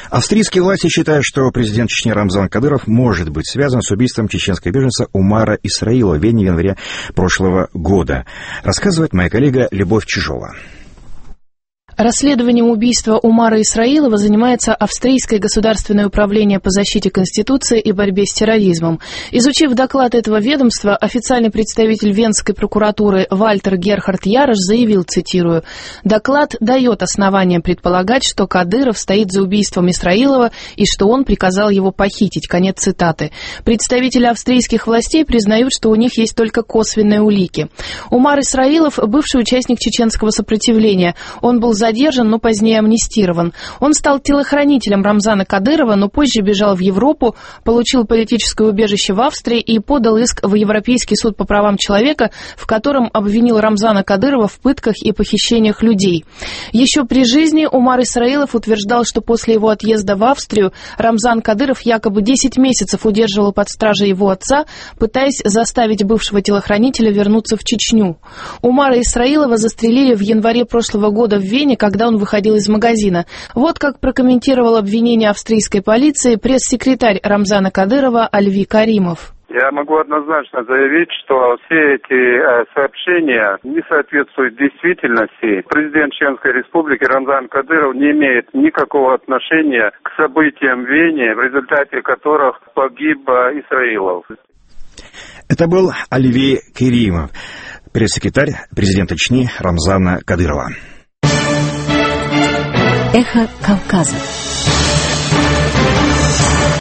Австрийские власти считают, что президент Чечни Рамзан Кадыров может быть связан с убийством чеченского беженца Умара Исраилова в Вене в январе прошлого года. Рассказывает моя коллега Любовь Чижова. Расследованием убийства Умара Исраилова занимается Австрийское государственное управление по защите Конституции и борьбе с терроризмом. Изучив доклад этого ведомства, официальный представитель Венской прокуратуры Вальтер Герхард Ярош заявил, цитирую, «Доклад дает основания предполагать, что Кадыров стоит за убийством Исраилова и что он приказал его похитить». Конец цитаты. Представители австрийских властей признают, что у них есть только косвенные улики. Умар Исраилов – бывший участник чеченского сопротивления. Он был задержан, но позднее амнистирован. Он стал телохранителем Рамзана Кадырова, но позже бежал в Европу, получил политическое убежище в Австрии и подал иск в Европейский суд по правам человека, в котором обвинил Рамзана Кадырова в пытках и похищениях людей. Еще при жизни Умар Исраилов утверждал, что после его отъезда в Австрию Рамзан Кадыров якобы 10 месяцев удерживал под стражей его отца, пытаясь заставить бывшего телохранителя вернуться в Чечню. Умара Исраилова застрелили в январе прошлого года в Вене, когда он выходил из магазина. Вот как прокомментировал обвинение австрийской полиции пресс-секретарь Рамзана Кадырова Альви Каримов. Я могу однозначно заявить, что все эти сообщения не соответствуют действительности. Президент Чеченской Республики Рамзан Кадыров не имеет никакого отношения к событиям в Вене, в результате которых погиб Исраилов. Это был Альви Каримов, пресс-секретарь президента Чечни Рамзана Кадырова. Эхо Кавказа.